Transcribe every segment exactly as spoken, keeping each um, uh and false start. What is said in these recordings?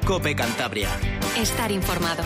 COPE Cantabria. Estar informado.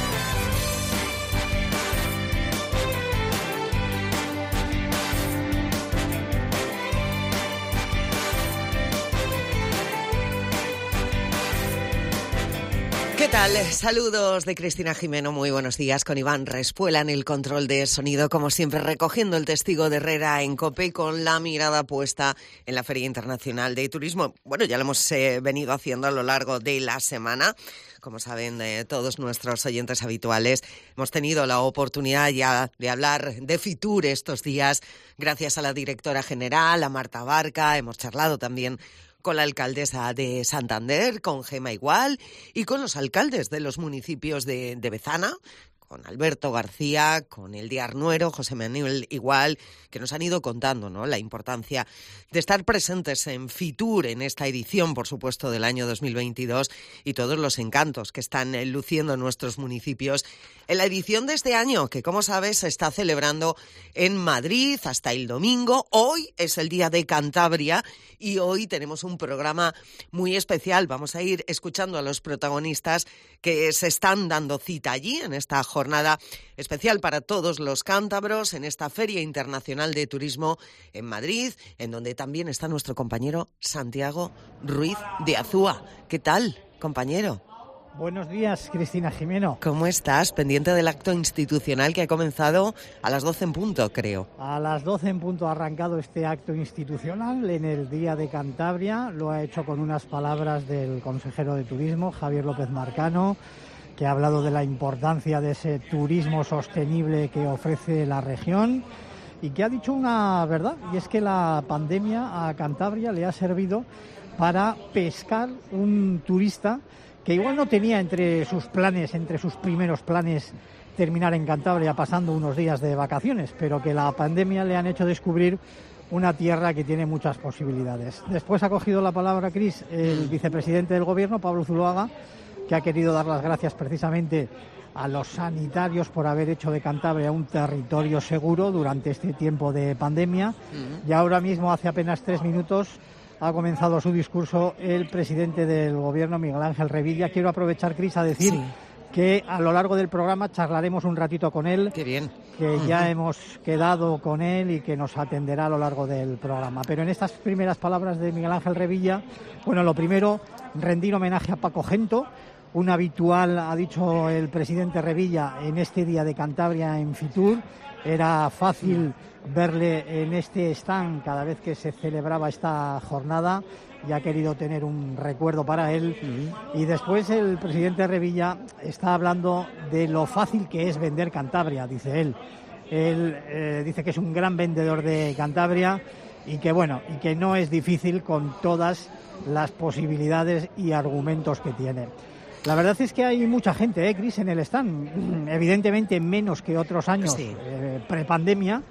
¿Qué tal? Saludos de Cristina Jimeno, muy buenos días, con Iván Respuela en el control de sonido, como siempre recogiendo el testigo de Herrera en COPE con la mirada puesta en la Feria Internacional de Turismo. Bueno, ya lo hemos eh, venido haciendo a lo largo de la semana. Como saben eh, todos nuestros oyentes habituales, hemos tenido la oportunidad ya de hablar de Fitur estos días, gracias a la directora general, a Marta Barca. Hemos charlado también con la alcaldesa de Santander, con Gema Igual, y con los alcaldes de los municipios de, de Bezana, con Alberto García, con el de Arnuero, José Manuel Igual, que nos han ido contando, ¿no?, la importancia de estar presentes en Fitur, en esta edición, por supuesto, del año dos mil veintidós, y todos los encantos que están luciendo nuestros municipios en la edición de este año, que, como sabes, se está celebrando en Madrid hasta el domingo. Hoy es el Día de Cantabria y hoy tenemos un programa muy especial. Vamos a ir escuchando a los protagonistas que se están dando cita allí en esta jornada especial para todos los cántabros, en esta Feria Internacional de Turismo en Madrid, en donde también está nuestro compañero Santiago Ruiz de Azúa. ¿Qué tal, compañero? Buenos días, Cristina Jimeno. ¿Cómo estás? Pendiente del acto institucional que ha comenzado a las doce en punto, creo. A las doce en punto ha arrancado este acto institucional en el Día de Cantabria. Lo ha hecho con unas palabras del consejero de Turismo, Javier López Marcano, que ha hablado de la importancia de ese turismo sostenible que ofrece la región y que ha dicho una verdad, y es que la pandemia a Cantabria le ha servido para pescar un turista que igual no tenía entre sus planes, entre sus primeros planes, terminar en Cantabria pasando unos días de vacaciones, pero que la pandemia le han hecho descubrir una tierra que tiene muchas posibilidades. Después ha cogido la palabra, Cris, el vicepresidente del Gobierno, Pablo Zuloaga, que ha querido dar las gracias precisamente a los sanitarios por haber hecho de Cantabria un territorio seguro durante este tiempo de pandemia. Uh-huh. Y ahora mismo, hace apenas tres minutos, ha comenzado su discurso el presidente del Gobierno, Miguel Ángel Revilla. Quiero aprovechar, Cris, a decir sí. que a lo largo del programa charlaremos un ratito con él. Qué bien. Que uh-huh. ya hemos quedado con él y que nos atenderá a lo largo del programa. Pero en estas primeras palabras de Miguel Ángel Revilla, bueno, lo primero, rendir homenaje a Paco Gento, un habitual, ha dicho el presidente Revilla, en este Día de Cantabria en Fitur. Era fácil verle en este stand cada vez que se celebraba esta jornada y ha querido tener un recuerdo para él. Uh-huh. Y después el presidente Revilla está hablando de lo fácil que es vender Cantabria, dice él. Él eh, dice que es un gran vendedor de Cantabria y que, bueno, y que no es difícil con todas las posibilidades y argumentos que tiene. La verdad es que hay mucha gente, ¿eh, Cris, en el stand? Evidentemente menos que otros años, sí. eh, prepandemia.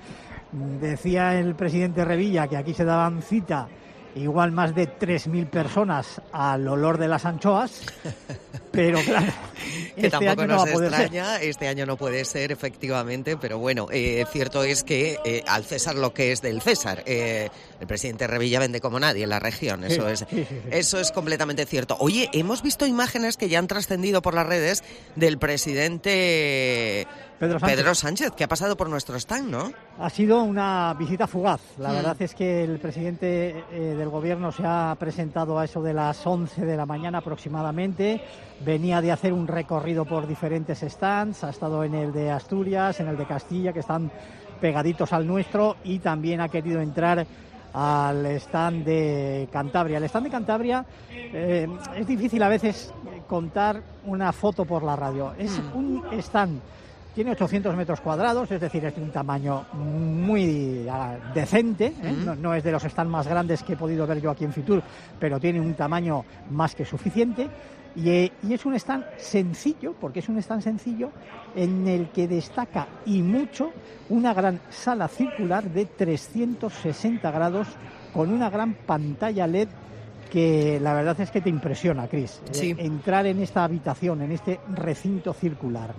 Decía el presidente Revilla que aquí se daban cita igual más de tres mil personas al olor de las anchoas, pero claro, que este tampoco año no nos va a poder extraña, ser. Este año no puede ser, efectivamente, pero bueno, eh, cierto es que eh, al César lo que es del César. Eh, el presidente Revilla vende como nadie en la región, eso sí, es, sí, sí, sí. eso es completamente cierto. Oye, hemos visto imágenes que ya han trascendido por las redes del presidente Pedro Sánchez. Pedro Sánchez, que ha pasado por nuestro stand, ¿no? Ha sido una visita fugaz. La mm. verdad es que el presidente eh, del Gobierno se ha presentado a eso de las once de la mañana aproximadamente. Venía de hacer un recorrido por diferentes stands, ha estado en el de Asturias, en el de Castilla, que están pegaditos al nuestro, y también ha querido entrar al stand de Cantabria. El stand de Cantabria eh, es difícil a veces contar una foto por la radio. Es mm. un stand. Tiene ochocientos metros cuadrados, es decir, es de un tamaño muy uh, decente, ¿eh? uh-huh. no, no es de los stands más grandes que he podido ver yo aquí en Fitur, pero tiene un tamaño más que suficiente. Y, eh, y es un stand sencillo, porque es un stand sencillo, en el que destaca y mucho una gran sala circular de trescientos sesenta grados con una gran pantalla L E D que la verdad es que te impresiona, Cris. Sí. Eh, entrar en esta habitación, en este recinto circular,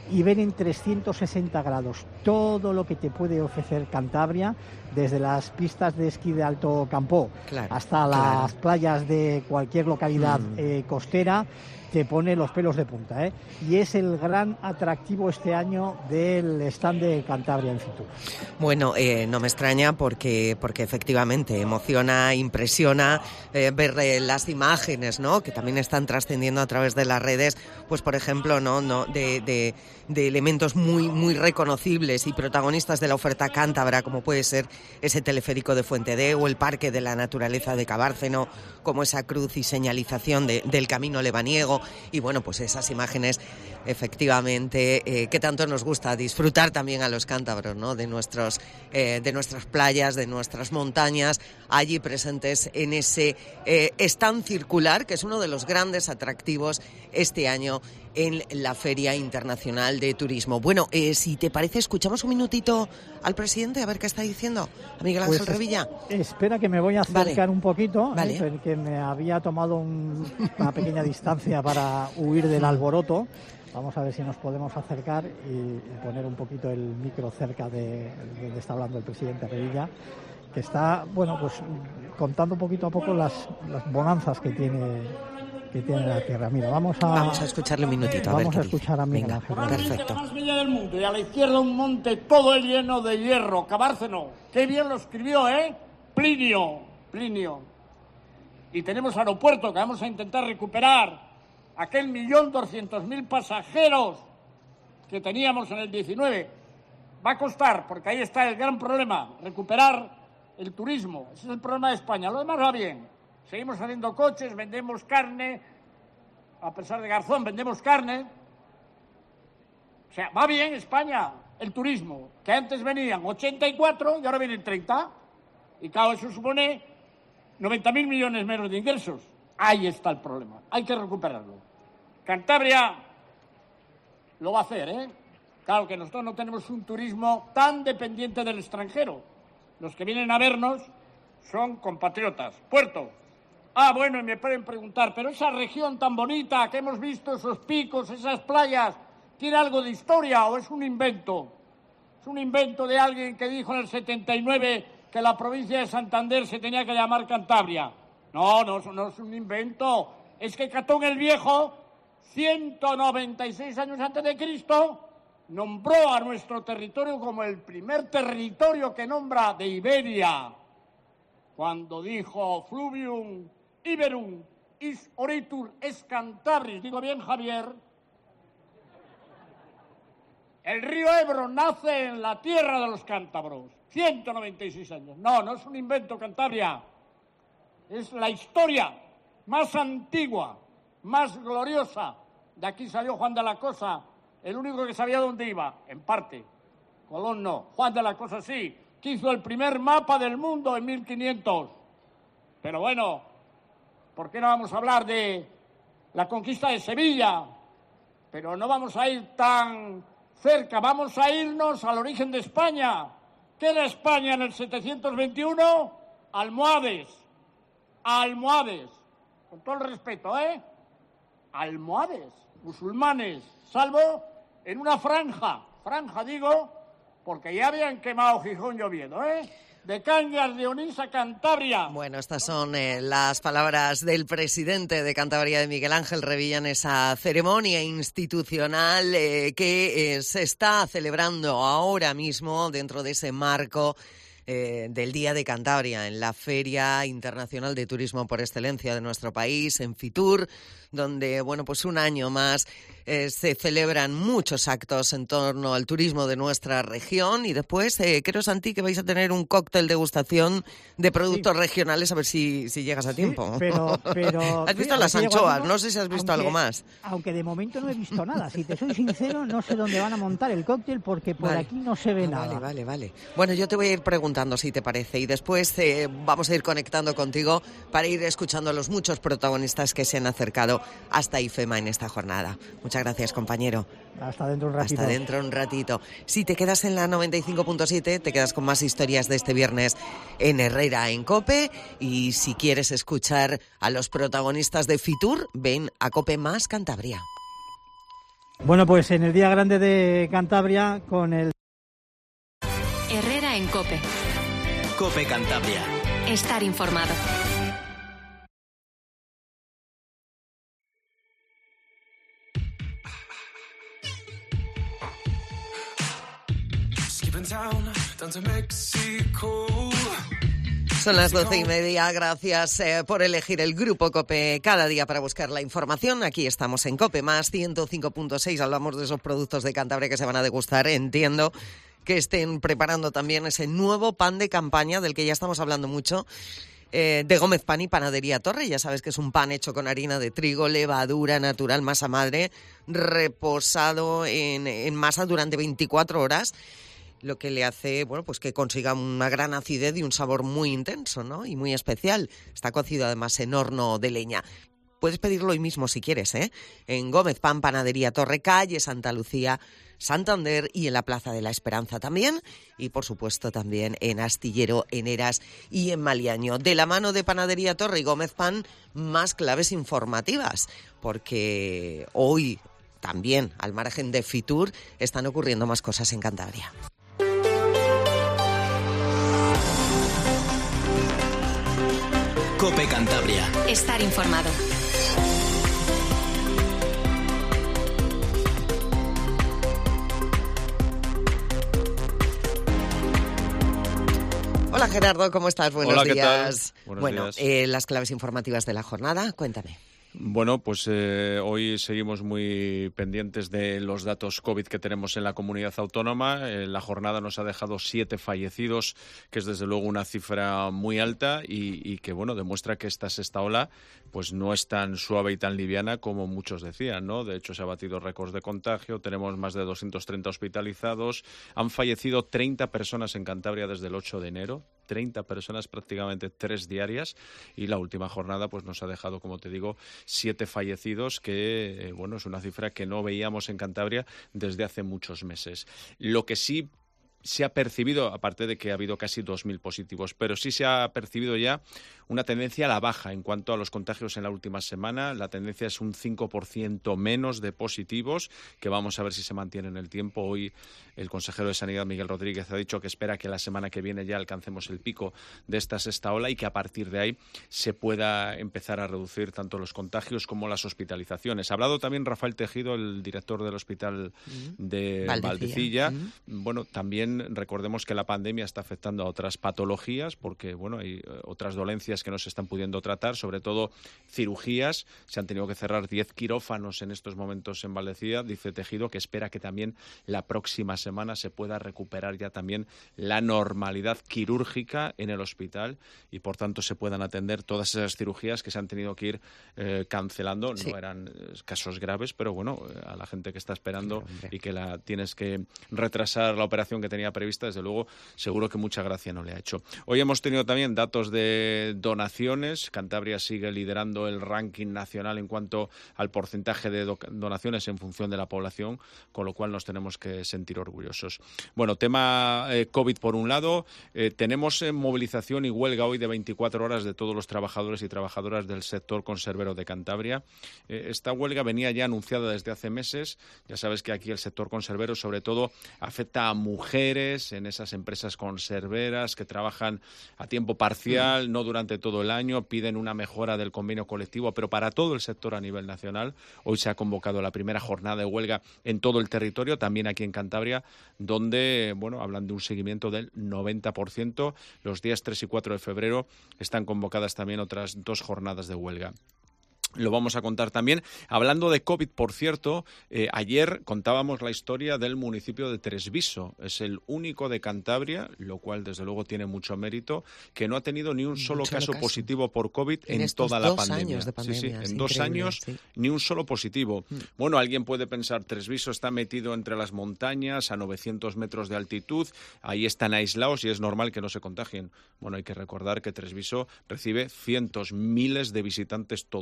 y ven en trescientos sesenta grados todo lo que te puede ofrecer Cantabria, desde las pistas de esquí de Alto Campó claro, hasta claro. las playas de cualquier localidad mm. eh, costera. Te pone los pelos de punta, ¿eh? Y es el gran atractivo este año del stand de Cantabria en Fitur. Bueno, eh, no me extraña porque porque efectivamente emociona, impresiona eh, ver eh, las imágenes, ¿no? Que también están trascendiendo a través de las redes, pues por ejemplo, no, no, de, de, de elementos muy muy reconocibles y protagonistas de la oferta cántabra, como puede ser ese teleférico de Fuentedé o el Parque de la Naturaleza de Cabárceno, como esa cruz y señalización de, del camino lebaniego. Y bueno, pues esas imágenes efectivamente eh, que tanto nos gusta disfrutar también a los cántabros, ¿no? De nuestros eh, de nuestras playas, de nuestras montañas, allí presentes en ese eh, stand circular, que es uno de los grandes atractivos este año en la Feria Internacional de Turismo. Bueno, eh, si te parece, escuchamos un minutito al presidente a ver qué está diciendo, a Miguel Ángel pues Revilla. Espera, que me voy a acercar vale. un poquito, vale. eh, que me había tomado un, una pequeña distancia para huir del alboroto. Vamos a ver si nos podemos acercar y, y poner un poquito el micro cerca de donde está hablando el presidente Revilla, que está, bueno, pues contando poquito a poco las, las bonanzas que tiene que tiene la tierra. Mira, vamos a vamos a escucharle un minutito. A vamos ver a escuchar dice. a Miguel Ángel. Perfecto. La más bella del mundo, y a la izquierda un monte todo lleno de hierro, Cabárceno. Qué bien lo escribió, ¿eh? Plinio, Plinio. Y tenemos aeropuerto que vamos a intentar recuperar aquel millón doscientos mil pasajeros que teníamos en el diecinueve. Va a costar, porque ahí está el gran problema, recuperar el turismo. Ese es el problema de España. Lo demás va bien. Seguimos haciendo coches, vendemos carne, a pesar de Garzón, vendemos carne. O sea, va bien España, el turismo, que antes venían ochenta y cuatro y ahora vienen treinta. Y claro, eso supone noventa mil millones menos de ingresos. Ahí está el problema, hay que recuperarlo. Cantabria lo va a hacer, ¿eh? Claro que nosotros no tenemos un turismo tan dependiente del extranjero. Los que vienen a vernos son compatriotas. Puerto. Ah, bueno, y me pueden preguntar, pero esa región tan bonita que hemos visto, esos picos, esas playas, ¿tiene algo de historia o es un invento? Es un invento de alguien que dijo en el setenta y nueve que la provincia de Santander se tenía que llamar Cantabria. No, no, no es un invento. Es que Catón el Viejo, ciento noventa y seis años antes de Cristo, nombró a nuestro territorio como el primer territorio que nombra de Iberia, cuando dijo Fluvium Iberum is oritur es Cantabris. Digo bien, Javier. El río Ebro nace en la tierra de los cántabros. ciento noventa y seis años. No, no es un invento, Cantabria. Es la historia más antigua, más gloriosa. De aquí salió Juan de la Cosa, el único que sabía dónde iba, en parte. Colón no, Juan de la Cosa sí, que hizo el primer mapa del mundo en mil quinientos. Pero bueno, ¿por qué no vamos a hablar de la conquista de Sevilla? Pero no vamos a ir tan cerca, vamos a irnos al origen de España. ¿Qué era España en el setecientos veintiuno? Almohades. Almohades. Con todo el respeto, ¿eh? Almohades. Musulmanes. Salvo en una franja. Franja, digo, porque ya habían quemado Gijón lloviendo, ¿eh? De Cangas de Onís a Cantabria. Bueno, estas son eh, las palabras del presidente de Cantabria, de Miguel Ángel Revilla, en esa ceremonia institucional eh, que eh, se está celebrando ahora mismo dentro de ese marco eh, del Día de Cantabria, en la Feria Internacional de Turismo por excelencia de nuestro país, en Fitur, donde, bueno, pues un año más eh, se celebran muchos actos en torno al turismo de nuestra región. Y después, eh, creo, Santi, que vais a tener un cóctel degustación de productos sí. regionales, a ver si, si llegas a sí, tiempo. Pero, pero, ¿Has visto sí, las anchoas? Algo, no sé si has visto aunque, algo más. Aunque de momento no he visto nada. Si te soy sincero, no sé dónde van a montar el cóctel porque por vale. aquí no se ve ah, nada. Vale, vale, vale. Bueno, yo te voy a ir preguntando si te parece y después eh, vamos a ir conectando contigo para ir escuchando a los muchos protagonistas que se han acercado hasta IFEMA en esta jornada. Muchas gracias, compañero. Hasta dentro un ratito. Hasta dentro un ratito. Si te quedas en la noventa y cinco punto siete, te quedas con más historias de este viernes en Herrera, en COPE. Y si quieres escuchar a los protagonistas de Fitur, ven a COPE más Cantabria. Bueno, pues en el Día Grande de Cantabria con el... Herrera en COPE. COPE Cantabria. Estar informado. Son las doce y media. Gracias eh, por elegir el Grupo COPE cada día para buscar la información. Aquí estamos en COPE más ciento cinco punto seis. Hablamos de esos productos de Cantabria que se van a degustar. Entiendo que estén preparando también ese nuevo pan de campaña del que ya estamos hablando mucho, eh, de Gómez Pan y Panadería Torre. Ya sabes que es un pan hecho con harina de trigo, levadura natural, masa madre, reposado en, en masa durante veinticuatro horas. Lo que le hace, bueno, pues que consiga una gran acidez y un sabor muy intenso, ¿no? Y muy especial. Está cocido además en horno de leña. Puedes pedirlo hoy mismo si quieres, ¿eh? En Gómez Pan, Panadería Torre, calle Santa Lucía, Santander, y en la Plaza de la Esperanza también. Y por supuesto también en Astillero, en Eras y en Maliaño. De la mano de Panadería Torre y Gómez Pan, más claves informativas. Porque hoy también, al margen de Fitur, están ocurriendo más cosas en Cantabria. COPE Cantabria. Estar informado. Hola Gerardo, ¿cómo estás? Buenos Hola, ¿qué días. tal? Buenos bueno, días. Eh, las claves informativas de la jornada, cuéntame. Bueno, pues eh, hoy seguimos muy pendientes de los datos COVID que tenemos en la comunidad autónoma. Eh, la jornada nos ha dejado siete fallecidos, que es desde luego una cifra muy alta y, y que, bueno, demuestra que esta sexta ola pues no es tan suave y tan liviana como muchos decían, ¿no? De hecho, se ha batido récords de contagio, tenemos más de doscientos treinta hospitalizados, han fallecido treinta personas en Cantabria desde el ocho de enero, treinta personas, prácticamente tres diarias, y la última jornada pues nos ha dejado, como te digo, siete fallecidos, que eh, bueno, es una cifra que no veíamos en Cantabria desde hace muchos meses. Lo que sí se ha percibido, aparte de que ha habido casi dos mil positivos, pero sí se ha percibido ya una tendencia a la baja en cuanto a los contagios en la última semana. La tendencia es un cinco por ciento menos de positivos, que vamos a ver si se mantiene en el tiempo. Hoy el consejero de Sanidad, Miguel Rodríguez, ha dicho que espera que la semana que viene ya alcancemos el pico de esta sexta ola y que a partir de ahí se pueda empezar a reducir tanto los contagios como las hospitalizaciones. Ha hablado también Rafael Tejido, el director del hospital de Valdecilla. Valdecilla. Uh-huh. Bueno, también recordemos que la pandemia está afectando a otras patologías, porque bueno, hay otras dolencias que no se están pudiendo tratar, sobre todo cirugías. Se han tenido que cerrar diez quirófanos en estos momentos en Valdecilla. Dice Tejido que espera que también la próxima semana se pueda recuperar ya también la normalidad quirúrgica en el hospital y por tanto se puedan atender todas esas cirugías que se han tenido que ir eh, cancelando. Sí. No eran eh, casos graves, pero bueno, eh, a la gente que está esperando Hombre. y que la tienes que retrasar la operación que tenía prevista, desde luego, seguro que mucha gracia no le ha hecho. Hoy hemos tenido también datos de donaciones. Cantabria sigue liderando el ranking nacional en cuanto al porcentaje de do- donaciones en función de la población, con lo cual nos tenemos que sentir orgullosos. Bueno, tema eh, COVID por un lado. Eh, tenemos eh, movilización y huelga hoy de veinticuatro horas de todos los trabajadores y trabajadoras del sector conservero de Cantabria. Eh, esta huelga venía ya anunciada desde hace meses. Ya sabes que aquí el sector conservero sobre todo afecta a mujeres en esas empresas conserveras que trabajan a tiempo parcial, no durante todo el año, piden una mejora del convenio colectivo, pero para todo el sector a nivel nacional. Hoy se ha convocado la primera jornada de huelga en todo el territorio, también aquí en Cantabria, donde, bueno, hablan de un seguimiento del noventa por ciento. Los días tres y cuatro de febrero están convocadas también otras dos jornadas de huelga. Lo vamos a contar también. Hablando de COVID, por cierto, eh, ayer contábamos la historia del municipio de Tresviso. Es el único de Cantabria, lo cual desde luego tiene mucho mérito, que no ha tenido ni un solo, solo caso, caso positivo por COVID en, en estos toda la dos pandemia. años de pandemia. Sí, sí, es en dos increíble, años sí. ni un solo positivo. Mm. Bueno, alguien puede pensar, Tresviso está metido entre las montañas a novecientos metros de altitud, ahí están aislados y es normal que no se contagien. Bueno, hay que recordar que Tresviso recibe cientos, miles de visitantes todos los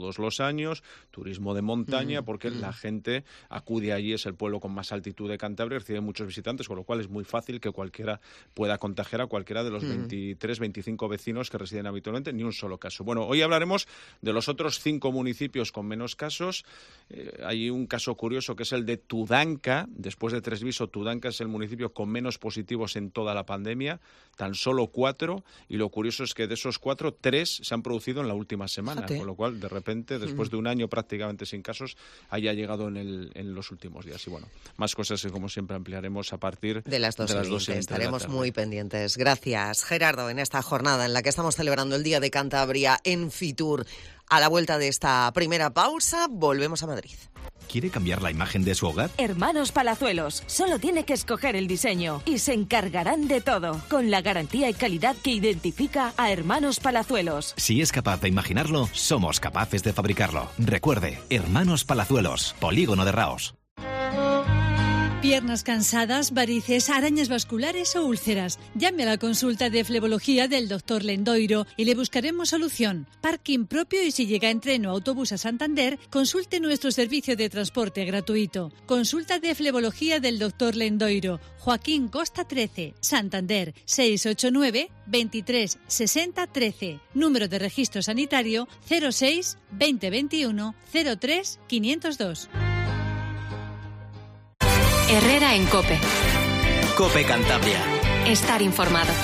años, turismo de montaña, porque mm. la gente acude allí, es el pueblo con más altitud de Cantabria, recibe muchos visitantes, con lo cual es muy fácil que cualquiera pueda contagiar a cualquiera de los mm. veintitrés, veinticinco vecinos que residen habitualmente, ni un solo caso. Bueno, hoy hablaremos de los otros cinco municipios con menos casos. Eh, hay un caso curioso que es el de Tudanca. Después de Tresviso, Tudanca es el municipio con menos positivos en toda la pandemia, tan solo cuatro, y lo curioso es que de esos cuatro, tres se han producido en la última semana, Fíjate. Con lo cual, de repente, después de un año prácticamente sin casos, haya llegado en, el, en los últimos días. Y bueno, más cosas que como siempre ampliaremos a partir de las dos. De las dos Estaremos muy pendientes. Gracias, Gerardo, en esta jornada en la que estamos celebrando el Día de Cantabria en Fitur. A la vuelta de esta primera pausa, volvemos a Madrid. ¿Quiere cambiar la imagen de su hogar? Hermanos Palazuelos. Solo tiene que escoger el diseño y se encargarán de todo, con la garantía y calidad que identifica a Hermanos Palazuelos. Si es capaz de imaginarlo, somos capaces de fabricarlo. Recuerde, Hermanos Palazuelos, Polígono de Raos. Piernas cansadas, varices, arañas vasculares o úlceras. Llame a la consulta de flebología del doctor Lendoiro y le buscaremos solución. Parking propio y si llega en tren o autobús a Santander, consulte nuestro servicio de transporte gratuito. Consulta de flebología del doctor Lendoiro. Joaquín Costa trece, Santander, seis ocho nueve, veintitrés, sesenta, trece. Número de registro sanitario cero seis, veinte veintiuno, cero tres, quinientos dos. Herrera en COPE. COPE Cantabria. Estar informado.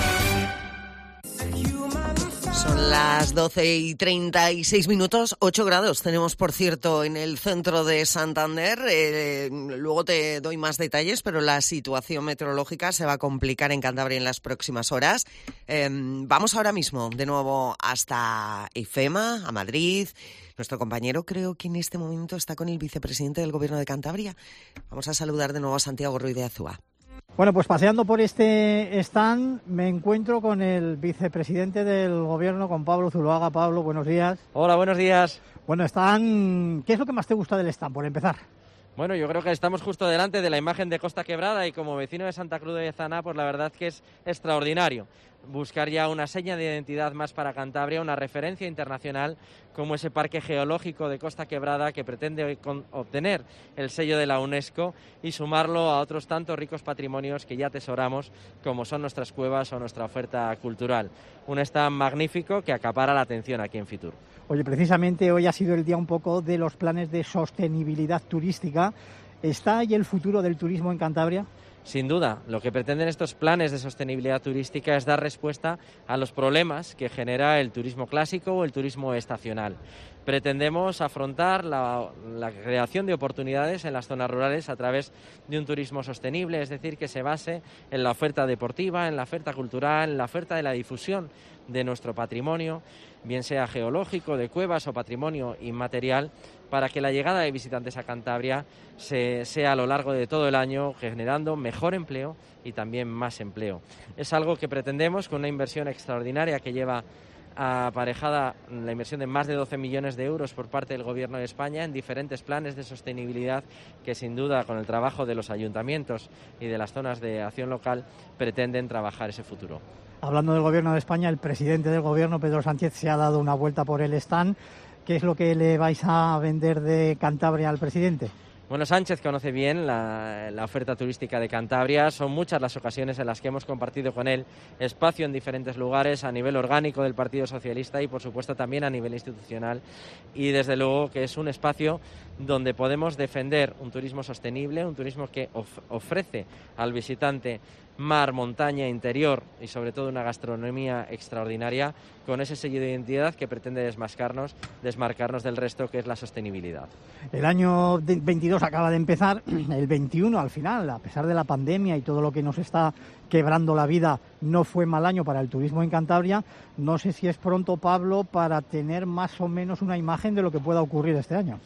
Son las doce y treinta y seis minutos, ocho grados tenemos, por cierto, en el centro de Santander. Eh, luego te doy más detalles, pero la situación meteorológica se va a complicar en Cantabria en las próximas horas. Eh, vamos ahora mismo de nuevo hasta IFEMA, a Madrid. Nuestro compañero creo que en este momento está con el vicepresidente del Gobierno de Cantabria. Vamos a saludar de nuevo a Santiago Ruiz de Azúa. Bueno, pues paseando por este stand me encuentro con el vicepresidente del Gobierno, con Pablo Zuloaga. Pablo, buenos días. Hola, buenos días. Bueno, stand, ¿qué es lo que más te gusta del stand, por empezar? Bueno, yo creo que estamos justo delante de la imagen de Costa Quebrada y como vecino de Santa Cruz de Zaná, pues la verdad que es extraordinario buscar ya una seña de identidad más para Cantabria, una referencia internacional como ese parque geológico de Costa Quebrada que pretende obtener el sello de la UNESCO y sumarlo a otros tantos ricos patrimonios que ya atesoramos, como son nuestras cuevas o nuestra oferta cultural. Un stand magnífico que acapara la atención aquí en Fitur. Oye, precisamente hoy ha sido el día un poco de los planes de sostenibilidad turística. ¿Está ahí el futuro del turismo en Cantabria? Sin duda, lo que pretenden estos planes de sostenibilidad turística es dar respuesta a los problemas que genera el turismo clásico o el turismo estacional. Pretendemos afrontar la, la creación de oportunidades en las zonas rurales a través de un turismo sostenible, es decir, que se base en la oferta deportiva, en la oferta cultural, en la oferta de la difusión de nuestro patrimonio, bien sea geológico, de cuevas o patrimonio inmaterial, para que la llegada de visitantes a Cantabria se, sea a lo largo de todo el año, generando mejor empleo y también más empleo. Es algo que pretendemos con una inversión extraordinaria que lleva aparejada la inversión de más de doce millones de euros por parte del Gobierno de España en diferentes planes de sostenibilidad que sin duda con el trabajo de los ayuntamientos y de las zonas de acción local pretenden trabajar ese futuro. Hablando del Gobierno de España, el presidente del Gobierno, Pedro Sánchez, se ha dado una vuelta por el stand. ¿Qué es lo que le vais a vender de Cantabria al presidente? Bueno, Sánchez conoce bien la, la oferta turística de Cantabria. Son muchas las ocasiones en las que hemos compartido con él espacio en diferentes lugares a nivel orgánico del Partido Socialista y, por supuesto, también a nivel institucional. Y, desde luego, que es un espacio donde podemos defender un turismo sostenible, un turismo que of- ofrece al visitante mar, montaña, interior y sobre todo una gastronomía extraordinaria con ese sello de identidad que pretende desmarcarnos, desmarcarnos del resto, que es la sostenibilidad. El año veintidós acaba de empezar, el veintiuno al final, a pesar de la pandemia y todo lo que nos está quebrando la vida, no fue mal año para el turismo en Cantabria. No sé si es pronto, Pablo, para tener más o menos una imagen de lo que pueda ocurrir este año.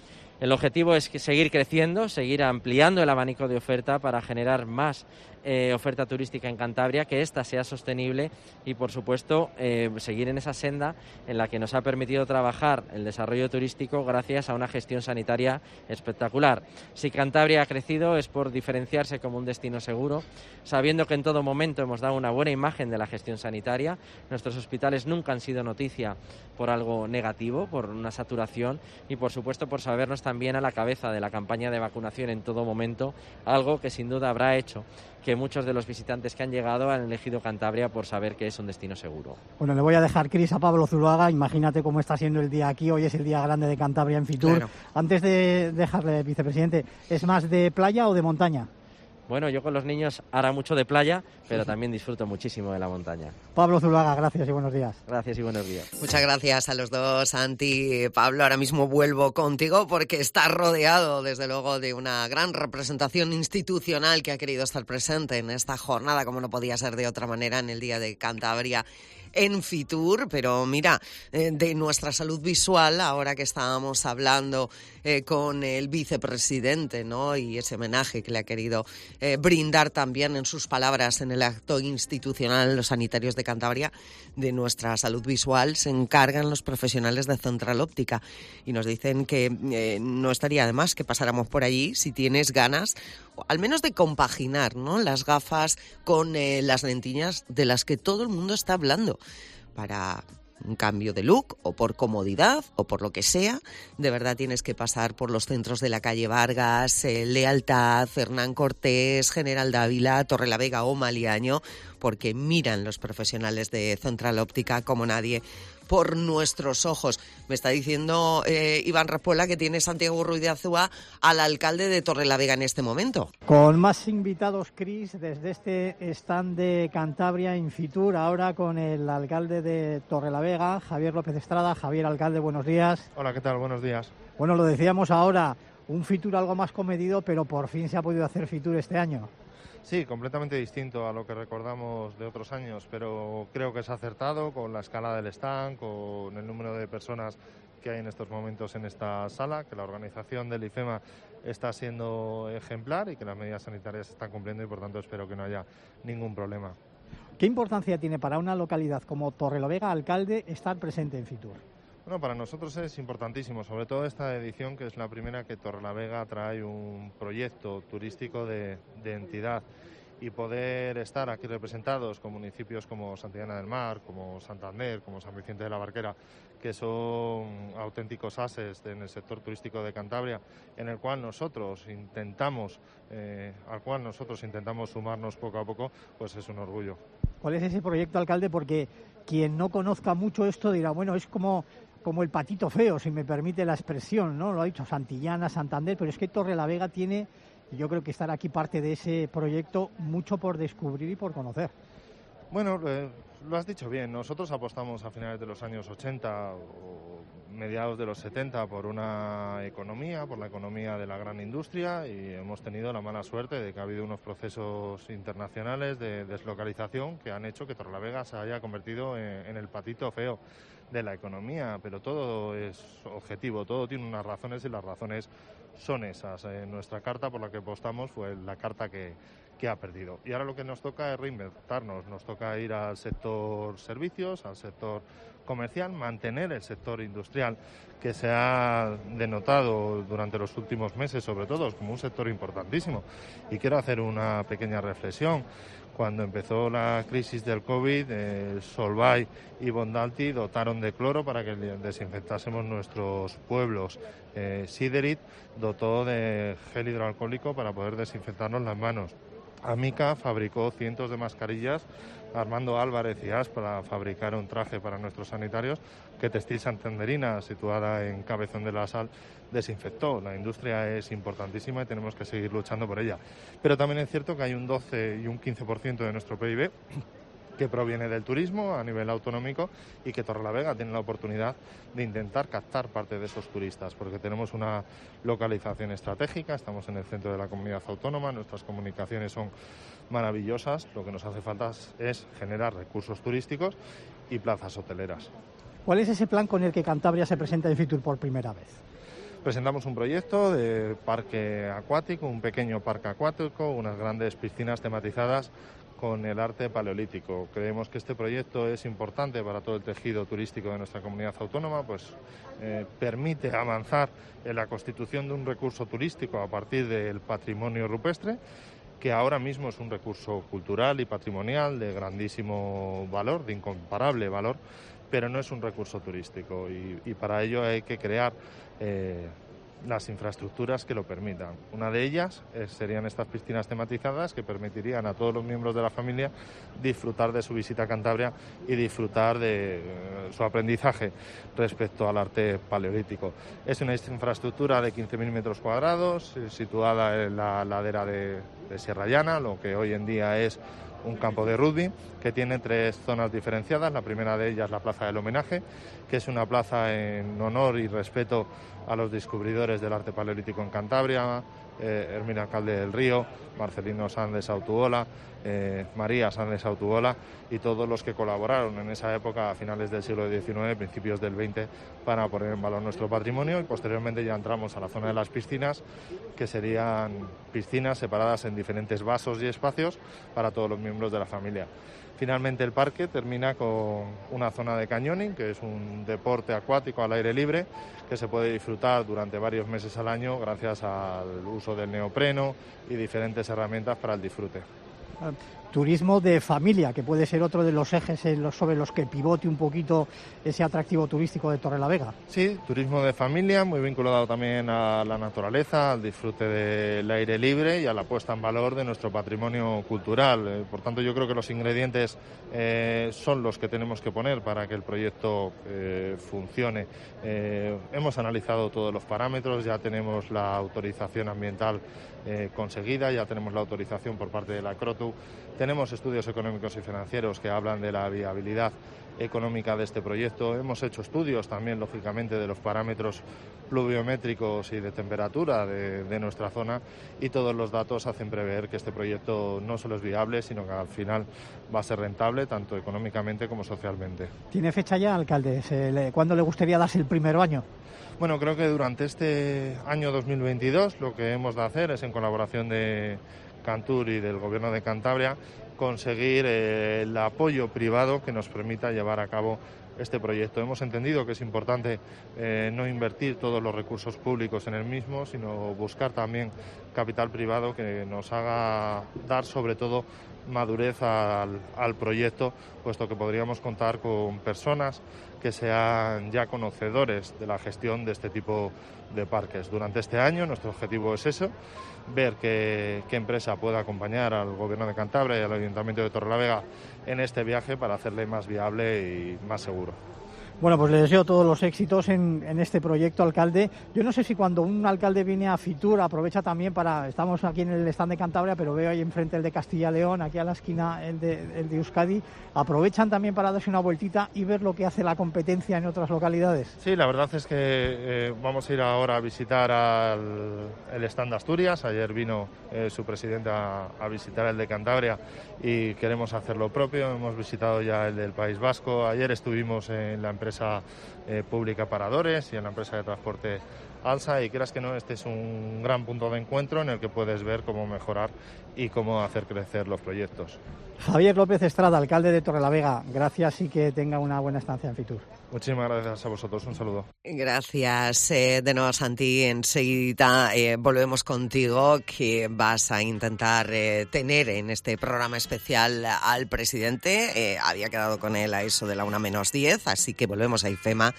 El objetivo es que seguir creciendo, seguir ampliando el abanico de oferta para generar más eh, oferta turística en Cantabria, que ésta sea sostenible y, por supuesto, eh, seguir en esa senda en la que nos ha permitido trabajar el desarrollo turístico gracias a una gestión sanitaria espectacular. Si Cantabria ha crecido es por diferenciarse como un destino seguro, sabiendo que en todo momento hemos dado una buena imagen de la gestión sanitaria. Nuestros hospitales nunca han sido noticia por algo negativo, por una saturación y, por supuesto, por sabernos también a la cabeza de la campaña de vacunación en todo momento, algo que sin duda habrá hecho que muchos de los visitantes que han llegado han elegido Cantabria por saber que es un destino seguro. Bueno, le voy a dejar, Cris, a Pablo Zuluaga. Imagínate cómo está siendo el día aquí. Hoy es el día grande de Cantabria en Fitur. Claro. Antes de dejarle, vicepresidente, ¿es más de playa o de montaña? Bueno, yo con los niños hará mucho de playa, pero también disfruto muchísimo de la montaña. Pablo Zuluaga, gracias y buenos días. Gracias y buenos días. Muchas gracias a los dos, Santi. Pablo, ahora mismo vuelvo contigo porque está rodeado, desde luego, de una gran representación institucional que ha querido estar presente en esta jornada, como no podía ser de otra manera, en el Día de Cantabria en Fitur. Pero mira, eh, de nuestra salud visual, ahora que estábamos hablando eh, con el vicepresidente, ¿no? Y ese homenaje que le ha querido eh, brindar también en sus palabras en el acto institucional los sanitarios de Cantabria, de nuestra salud visual se encargan los profesionales de Central Óptica y nos dicen que eh, no estaría de más que pasáramos por allí si tienes ganas, al menos de compaginar, ¿no?, las gafas con eh, las lentillas de las que todo el mundo está hablando, para un cambio de look o por comodidad o por lo que sea. De verdad tienes que pasar por los centros de la calle Vargas, eh, Lealtad, Hernán Cortés, General Dávila, Torrelavega o Maliaño, porque miran los profesionales de Central Óptica como nadie por nuestros ojos. Me está diciendo eh, Iván Respuela que tiene Santiago Ruiz de Azúa al alcalde de Torrelavega en este momento. Con más invitados, Cris, desde este stand de Cantabria en Fitur, ahora con el alcalde de Torrelavega, Javier López Estrada. Javier, alcalde, buenos días. Hola, ¿qué tal? Buenos días. Bueno, lo decíamos ahora, un Fitur algo más comedido, pero por fin se ha podido hacer Fitur este año. Sí, completamente distinto a lo que recordamos de otros años, pero creo que se ha acertado con la escala del stand, con el número de personas que hay en estos momentos en esta sala, que la organización del IFEMA está siendo ejemplar y que las medidas sanitarias se están cumpliendo y, por tanto, espero que no haya ningún problema. ¿Qué importancia tiene para una localidad como Torrelavega, alcalde, estar presente en Fitur? Bueno, para nosotros es importantísimo, sobre todo esta edición, que es la primera que Torrelavega trae un proyecto turístico de, de entidad, y poder estar aquí representados con municipios como Santillana del Mar, como Santander, como San Vicente de la Barquera, que son auténticos ases en el sector turístico de Cantabria, en el cual nosotros intentamos, eh, al cual nosotros intentamos sumarnos poco a poco, pues es un orgullo. ¿Cuál es ese proyecto, alcalde? Porque quien no conozca mucho esto dirá, bueno, es como como el patito feo, si me permite la expresión, ¿no? Lo ha dicho Santillana, Santander, pero es que Torrelavega tiene, y yo creo que estar aquí parte de ese proyecto, mucho por descubrir y por conocer. Bueno, eh, lo has dicho bien. Nosotros apostamos a finales de los años ochenta o mediados de los setenta por una economía, por la economía de la gran industria, y hemos tenido la mala suerte de que ha habido unos procesos internacionales de deslocalización que han hecho que Torrelavega se haya convertido en, en el patito feo de la economía, pero todo es objetivo, todo tiene unas razones y las razones son esas. Eh, nuestra carta por la que apostamos fue la carta que, que ha perdido. Y ahora lo que nos toca es reinventarnos, nos toca ir al sector servicios, al sector comercial, mantener el sector industrial, que se ha denotado durante los últimos meses, sobre todo, como un sector importantísimo. Y quiero hacer una pequeña reflexión. Cuando empezó la crisis del COVID, eh, Solvay y Bondalti dotaron de cloro para que desinfectásemos nuestros pueblos. Eh, Siderit dotó de gel hidroalcohólico para poder desinfectarnos las manos. Amica fabricó cientos de mascarillas, Armando Álvarez y As para fabricar un traje para nuestros sanitarios, que Textil Santanderina, situada en Cabezón de la Sal, desinfectó. La industria es importantísima y tenemos que seguir luchando por ella. Pero también es cierto que hay un doce y un quince por ciento de nuestro P I B que proviene del turismo a nivel autonómico, y que Torrelavega tiene la oportunidad de intentar captar parte de esos turistas, porque tenemos una localización estratégica, estamos en el centro de la comunidad autónoma, nuestras comunicaciones son maravillosas, lo que nos hace falta es generar recursos turísticos y plazas hoteleras. ¿Cuál es ese plan con el que Cantabria se presenta en Fitur por primera vez? Presentamos un proyecto de parque acuático, un pequeño parque acuático, unas grandes piscinas tematizadas con el arte paleolítico. Creemos que este proyecto es importante para todo el tejido turístico de nuestra comunidad autónoma, pues eh, permite avanzar en la constitución de un recurso turístico a partir del patrimonio rupestre, que ahora mismo es un recurso cultural y patrimonial de grandísimo valor, de incomparable valor, pero no es un recurso turístico y, y para ello hay que crear eh, las infraestructuras que lo permitan. Una de ellas eh, serían estas piscinas tematizadas que permitirían a todos los miembros de la familia disfrutar de su visita a Cantabria y disfrutar de eh, su aprendizaje respecto al arte paleolítico. Es una infraestructura de quince mil metros cuadrados, eh, situada en la ladera de, de Sierra Llana, lo que hoy en día es un campo de rugby, que tiene tres zonas diferenciadas. La primera de ellas, la Plaza del Homenaje, que es una plaza en honor y respeto a los descubridores del arte paleolítico en Cantabria, eh, Hermina Alcalde del Río, Marcelino Sanz de Sautuola, eh, María Sanz de Sautuola y todos los que colaboraron en esa época, a finales del siglo diecinueve, principios del veinte, para poner en valor nuestro patrimonio. Y posteriormente ya entramos a la zona de las piscinas, que serían piscinas separadas en diferentes vasos y espacios para todos los miembros de la familia. Finalmente el parque termina con una zona de cañoning, que es un deporte acuático al aire libre que se puede disfrutar durante varios meses al año gracias al uso del neopreno y diferentes herramientas para el disfrute. Turismo de familia, que puede ser otro de los ejes sobre los que pivote un poquito ese atractivo turístico de Torrelavega. Sí, turismo de familia, muy vinculado también a la naturaleza, al disfrute del aire libre y a la puesta en valor de nuestro patrimonio cultural. Por tanto, yo creo que los ingredientes eh, son los que tenemos que poner para que el proyecto eh, funcione. Eh, hemos analizado todos los parámetros, ya tenemos la autorización ambiental eh, conseguida, ya tenemos la autorización por parte de la CROTU. Tenemos estudios económicos y financieros que hablan de la viabilidad económica de este proyecto. Hemos hecho estudios también, lógicamente, de los parámetros pluviométricos y de temperatura de, de nuestra zona, y todos los datos hacen prever que este proyecto no solo es viable, sino que al final va a ser rentable, tanto económicamente como socialmente. ¿Tiene fecha ya, alcalde? ¿Cuándo le gustaría darse el primer baño? Bueno, creo que durante este año dos mil veintidós lo que hemos de hacer es, en colaboración de Cantur y del Gobierno de Cantabria, conseguir eh, el apoyo privado que nos permita llevar a cabo este proyecto. Hemos entendido que es importante eh, no invertir todos los recursos públicos en el mismo, sino buscar también capital privado que nos haga dar, sobre todo, madurez al, al proyecto, puesto que podríamos contar con personas que sean ya conocedores de la gestión de este tipo de parques. Durante este año nuestro objetivo es eso, ver qué, qué empresa pueda acompañar al Gobierno de Cantabria y al Ayuntamiento de Torrelavega en este viaje para hacerle más viable y más seguro. Bueno, pues le deseo todos los éxitos en, en este proyecto, alcalde. Yo no sé si cuando un alcalde viene a Fitur aprovecha también para... Estamos aquí en el stand de Cantabria, pero veo ahí enfrente el de Castilla y León, aquí a la esquina el de, el de Euskadi. ¿Aprovechan también para darse una vueltita y ver lo que hace la competencia en otras localidades? Sí, la verdad es que eh, vamos a ir ahora a visitar al el stand de Asturias. Ayer vino eh, su presidente a, a visitar el de Cantabria y queremos hacer lo propio. Hemos visitado ya el del País Vasco. Ayer estuvimos en la empresa Eh, pública Paradores y en la empresa de transporte Alsa, y creas que no, este es un gran punto de encuentro en el que puedes ver cómo mejorar y cómo hacer crecer los proyectos. Javier López Estrada, alcalde de Torrelavega, gracias y que tenga una buena estancia en Fitur. Muchísimas gracias a vosotros, un saludo. Gracias eh, de nuevo, Santi. Enseguida eh, volvemos contigo, que vas a intentar eh, tener en este programa especial al presidente. Eh, había quedado con él a eso de la una menos diez, así que volvemos a IFEMA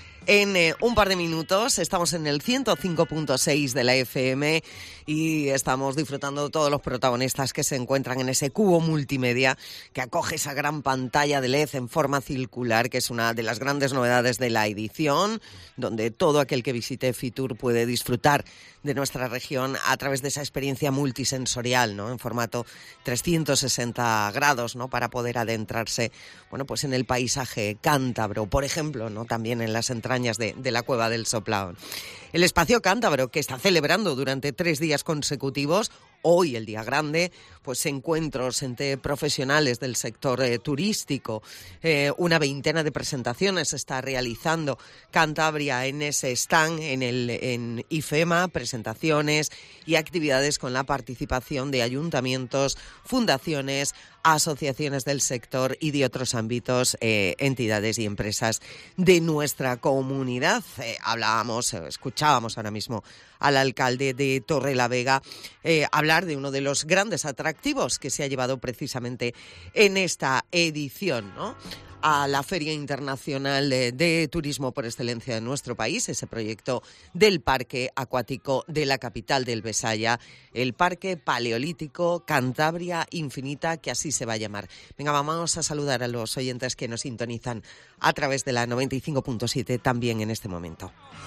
en eh, un par de minutos. Estamos en el ciento cinco punto seis de la F M y estamos disfrutando de todos los protagonistas que se encuentran en ese cubo multimedia que acoge esa gran pantalla de L E D en forma circular, que es una de las grandes novedades de la edición, donde todo aquel que visite Fitur puede disfrutar de nuestra región a través de esa experiencia multisensorial, ¿no?, en formato trescientos sesenta grados, ¿no?, para poder adentrarse, bueno, pues en el paisaje cántabro, por ejemplo, ¿no?, también en las entrañas de, de la Cueva del Soplao. El Espacio Cántabro, que está celebrando durante tres días consecutivos hoy, el día grande, pues encuentros entre profesionales del sector eh, turístico. Eh, una veintena de presentaciones está realizando Cantabria en ese stand, en el en IFEMA, presentaciones y actividades con la participación de ayuntamientos, fundaciones, asociaciones del sector y de otros ámbitos, eh, entidades y empresas de nuestra comunidad. Eh, hablábamos, eh, escuchábamos ahora mismo al alcalde de Torrelavega eh, hablar de uno de los grandes atractivos que se ha llevado precisamente en esta edición, ¿no?, a la Feria Internacional de, de Turismo por Excelencia de nuestro país, ese proyecto del Parque Acuático de la capital del Besaya, el Parque Paleolítico Cantabria Infinita, que así se va a llamar. Venga, vamos a saludar a los oyentes que nos sintonizan a través de la noventa y cinco punto siete también en este momento.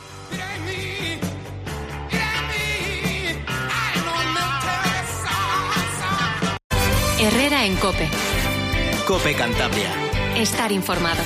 Herrera en COPE. COPE Cantabria. Estar informado.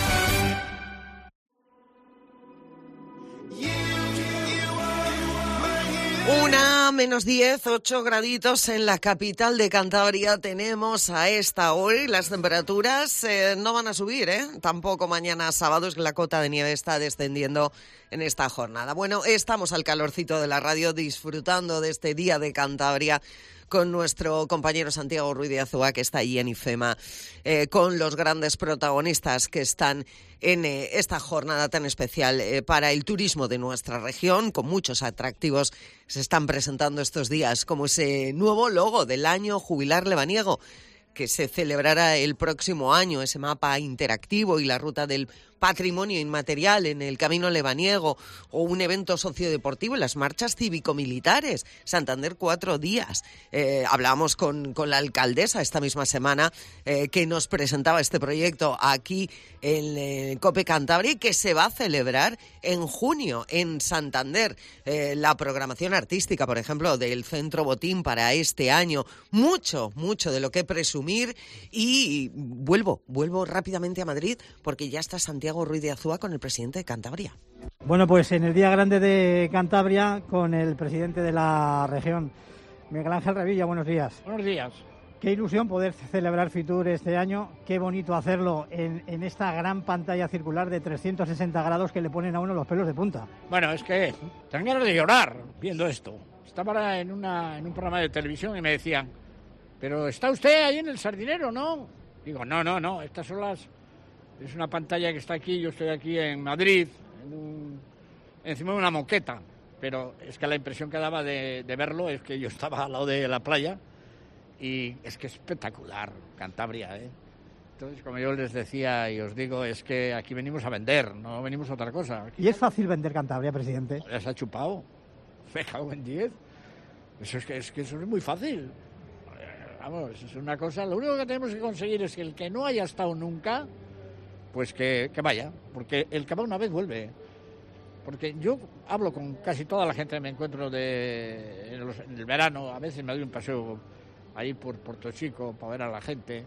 Una menos diez, ocho graditos en la capital de Cantabria tenemos a esta hora. Las temperaturas eh, no van a subir, ¿eh? Tampoco mañana sábado, es que la cota de nieve está descendiendo en esta jornada. Bueno, estamos al calorcito de la radio disfrutando de este día de Cantabria con nuestro compañero Santiago Ruiz de Azúa, que está allí en IFEMA, eh, con los grandes protagonistas que están en eh, esta jornada tan especial eh, para el turismo de nuestra región, con muchos atractivos. Se están presentando estos días, como ese nuevo logo del año jubilar lebaniego, que se celebrará el próximo año, ese mapa interactivo y la ruta del patrimonio inmaterial en el Camino Lebaniego, o un evento sociodeportivo en las marchas cívico-militares, Santander cuatro días. Eh, hablábamos con, con la alcaldesa esta misma semana eh, que nos presentaba este proyecto aquí en eh, COPE Cantabria, que se va a celebrar en junio en Santander. Eh, la programación artística, por ejemplo, del Centro Botín para este año, mucho, mucho de lo que presumir. Y vuelvo, vuelvo rápidamente a Madrid porque ya está Santiago Ruiz de Azúa con el presidente de Cantabria. Bueno, pues en el día grande de Cantabria con el presidente de la región, Miguel Ángel Revilla. Buenos días. Buenos días. Qué ilusión poder celebrar Fitur este año, qué bonito hacerlo en, en esta gran pantalla circular de trescientos sesenta grados que le ponen a uno los pelos de punta. Bueno, es que tengo ganas de llorar viendo esto. Estaba en, una, en un programa de televisión y me decían, pero está usted ahí en el Sardinero, ¿no? Digo, no, no, no, estas son las... Es una pantalla que está aquí, yo estoy aquí en Madrid, en un, encima de una moqueta, pero es que la impresión que daba de, de verlo es que yo estaba al lado de la playa y es que es espectacular Cantabria, ¿eh? Entonces, como yo les decía y os digo, es que aquí venimos a vender, no venimos a otra cosa. Aquí ¿Y es fácil vender Cantabria, presidente? Ya se ha chupado, me cago en diez. Eso es que, es que eso es muy fácil. Vamos, es una cosa, lo único que tenemos que conseguir es que el que no haya estado nunca, pues que, que vaya, porque el que va una vez vuelve. Porque yo hablo con casi toda la gente que me encuentro de, en, los, en el verano, a veces me doy un paseo ahí por Puerto Chico para ver a la gente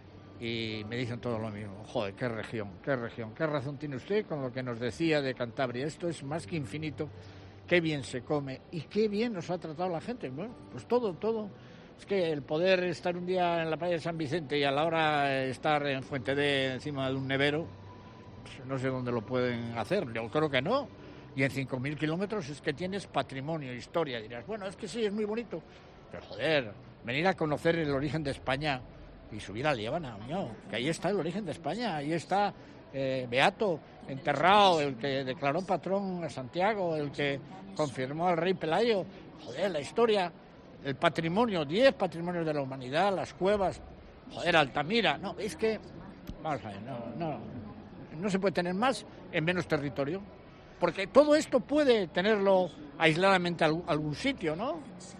y me dicen todo lo mismo. Joder, qué región, qué región, qué razón tiene usted con lo que nos decía de Cantabria. Esto es más que infinito, qué bien se come y qué bien nos ha tratado la gente. Bueno, pues todo, todo. Es que el poder estar un día en la playa de San Vicente y a la hora estar en Fuente de encima de un nevero, pues no sé dónde lo pueden hacer, yo creo que no. Y en cinco mil kilómetros es que tienes patrimonio, historia. Dirás, bueno, es que sí, es muy bonito. Pero joder, venir a conocer el origen de España y subir a Líbana, no, que ahí está el origen de España, ahí está eh, Beato, enterrado, el que declaró patrón a Santiago, el que confirmó al rey Pelayo. Joder, la historia... El patrimonio, diez patrimonios de la humanidad, las cuevas, joder, Altamira. No, es que, vamos a ver, no, no, no se puede tener más en menos territorio. Porque todo esto puede tenerlo aisladamente a algún sitio, ¿no?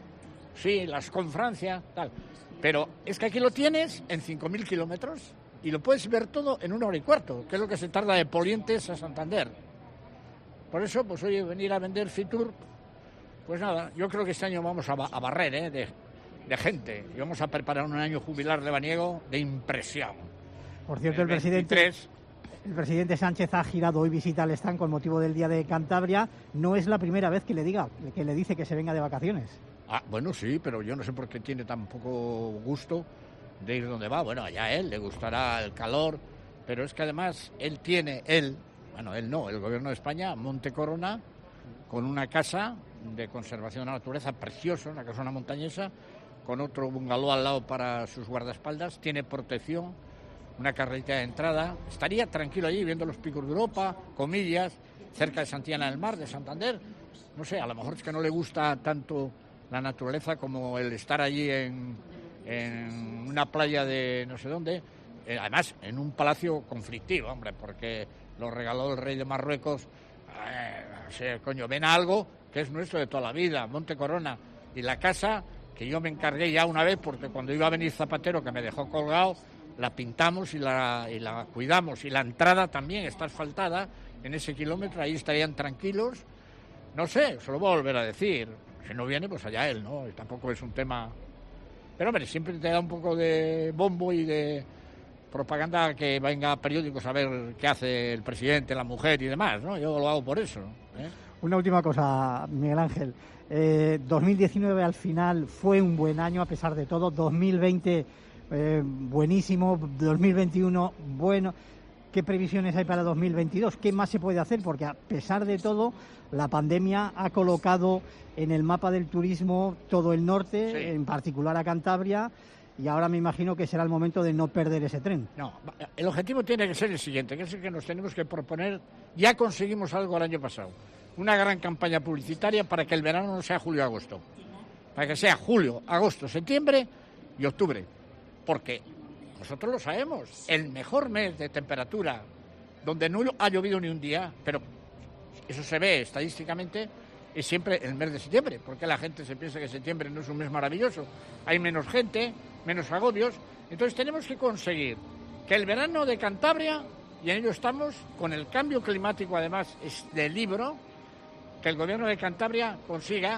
Sí, las con Francia, tal. Pero es que aquí lo tienes en cinco mil kilómetros y lo puedes ver todo en una hora y cuarto, que es lo que se tarda de Polientes a Santander. Por eso, pues oye, venir a vender Fitur... Pues nada, yo creo que este año vamos a, a barrer ¿eh? de, de gente y vamos a preparar un año jubilar lebaniego de impresión. Por cierto, el, el presidente, el presidente Sánchez ha girado hoy visita al stand con motivo del Día de Cantabria. No es la primera vez que le diga, que le dice que se venga de vacaciones. Ah, bueno, sí, pero yo no sé por qué tiene tan poco gusto de ir donde va. Bueno, allá a él le gustará el calor, pero es que además él tiene, él, bueno, él no, el gobierno de España, Monte Corona, con una casa de conservación de la naturaleza preciosa, una casona montañesa, con otro bungalow al lado para sus guardaespaldas, tiene protección, una carretera de entrada, estaría tranquilo allí viendo los picos de Europa, comillas, cerca de Santillana del Mar, de Santander. No sé, a lo mejor es que no le gusta tanto la naturaleza como el estar allí en, en una playa de no sé dónde, eh, además en un palacio conflictivo, hombre, porque lo regaló el rey de Marruecos. Eh, o sea, coño, ven a algo que es nuestro de toda la vida, Monte Corona, y la casa que yo me encargué ya una vez, porque cuando iba a venir Zapatero, que me dejó colgado, la pintamos y la, y la cuidamos, y la entrada también está asfaltada en ese kilómetro, ahí estarían tranquilos. No sé, se lo voy a volver a decir. Si no viene, pues allá él, ¿no? Y tampoco es un tema... Pero, hombre, siempre te da un poco de bombo y de propaganda que venga a periódicos a ver qué hace el presidente, la mujer y demás, ¿no? Yo lo hago por eso, ¿eh? Una última cosa, Miguel Ángel. Eh, dos mil diecinueve al final fue un buen año a pesar de todo. dos mil veinte, eh, buenísimo. dos mil veintiuno, bueno. ¿Qué previsiones hay para dos mil veintidós? ¿Qué más se puede hacer? Porque a pesar de todo, la pandemia ha colocado en el mapa del turismo todo el norte, sí, en particular a Cantabria, y ahora me imagino que será el momento de no perder ese tren. No, el objetivo tiene que ser el siguiente, que es el que nos tenemos que proponer. Ya conseguimos algo el año pasado, una gran campaña publicitaria para que el verano no sea julio-agosto, para que sea julio, agosto, septiembre y octubre, porque nosotros lo sabemos, el mejor mes de temperatura, donde no ha llovido ni un día, pero eso se ve estadísticamente, es siempre el mes de septiembre, porque la gente se piensa que septiembre no es un mes maravilloso, hay menos gente, menos agobios. Entonces tenemos que conseguir que el verano de Cantabria, y en ello estamos, con el cambio climático además es de libro, que el gobierno de Cantabria consiga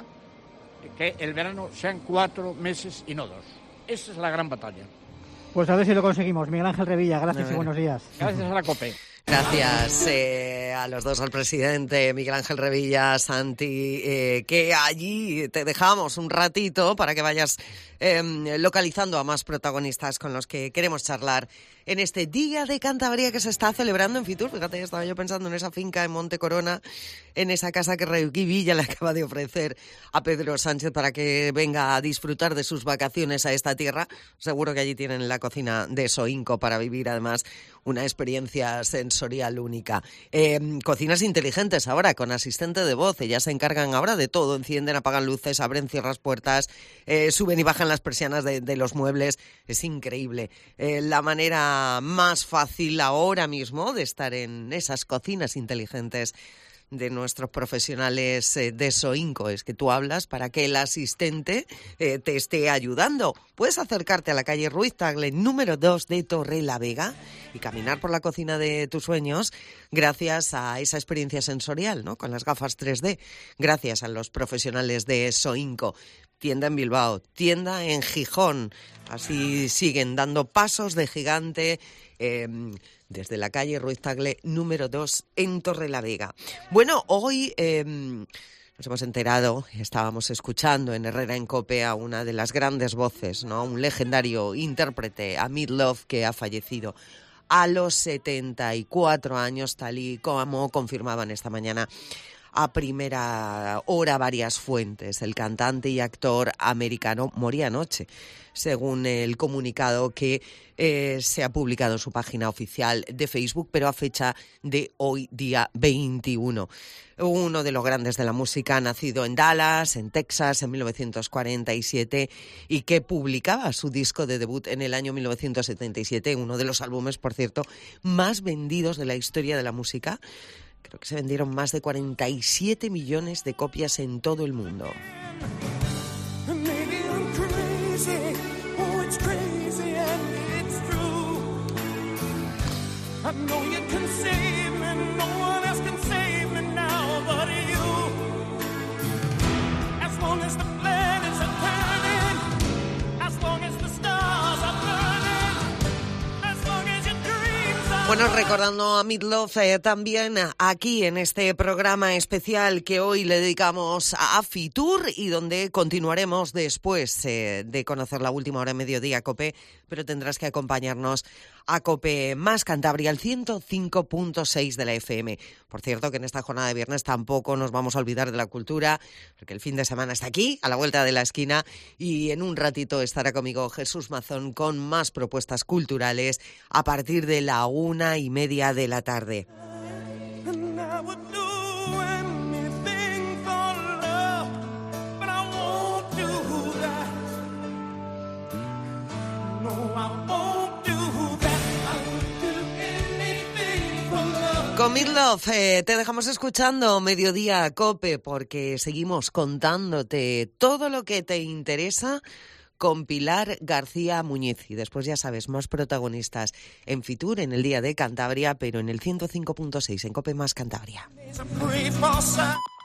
que el verano sean cuatro meses y no dos. Esa es la gran batalla. Pues a ver si lo conseguimos. Miguel Ángel Revilla, gracias y buenos días. Gracias a la COPE. Gracias eh, a los dos, al presidente Miguel Ángel Revilla, Santi, eh, que allí te dejamos un ratito para que vayas eh, localizando a más protagonistas con los que queremos charlar en este Día de Cantabria que se está celebrando en Fitur. Fíjate, estaba yo pensando en esa finca en Monte Corona, en esa casa que Reuqui Villa le acaba de ofrecer a Pedro Sánchez para que venga a disfrutar de sus vacaciones a esta tierra. Seguro que allí tienen la cocina de Soinco para vivir además una experiencia sensorial única. Eh, cocinas inteligentes ahora, con asistente de voz. Ellas se encargan ahora de todo. Encienden, apagan luces, abren, cierran puertas, eh, suben y bajan las persianas de, de los muebles. Es increíble. Eh, la manera más fácil ahora mismo de estar en esas cocinas inteligentes de nuestros profesionales eh, de Soinco es que tú hablas para que el asistente eh, te esté ayudando. Puedes acercarte a la calle Ruiz Tagle número dos de Torrelavega y caminar por la cocina de tus sueños gracias a esa experiencia sensorial, ¿no? Con las gafas tres D, gracias a los profesionales de Soinco. Tienda en Bilbao, tienda en Gijón. Así siguen dando pasos de gigante eh, desde la calle Ruiz Tagle número dos en Torrelavega. Bueno, hoy eh, nos hemos enterado, estábamos escuchando en Herrera en COPE a una de las grandes voces, ¿no? Un legendario intérprete, Amit Love, que ha fallecido a los setenta y cuatro años, tal y como confirmaban esta mañana a primera hora varias fuentes. El cantante y actor americano moría anoche, según el comunicado que eh, se ha publicado en su página oficial de Facebook, pero a fecha de hoy, día veintiuno. Uno de los grandes de la música, nacido en Dallas, en Texas, en mil novecientos cuarenta y siete, y que publicaba su disco de debut en el año mil novecientos setenta y siete, uno de los álbumes, por cierto, más vendidos de la historia de la música. Creo que se vendieron más de cuarenta y siete millones de copias en todo el mundo. Bueno, recordando a Meatloaf eh, también aquí en este programa especial que hoy le dedicamos a Fitur y donde continuaremos después eh, de conocer la última hora de mediodía, COPE, pero tendrás que acompañarnos a COPE más Cantabria, el ciento cinco punto seis de la F M. Por cierto, que en esta jornada de viernes tampoco nos vamos a olvidar de la cultura, porque el fin de semana está aquí, a la vuelta de la esquina, y en un ratito estará conmigo Jesús Mazón con más propuestas culturales a partir de la una y media de la tarde. Con Meatloaf eh, te dejamos escuchando Mediodía COPE porque seguimos contándote todo lo que te interesa con Pilar García Muñiz. Y después, ya sabes, más protagonistas en Fitur, en el Día de Cantabria, pero en el ciento cinco punto seis en COPE más Cantabria.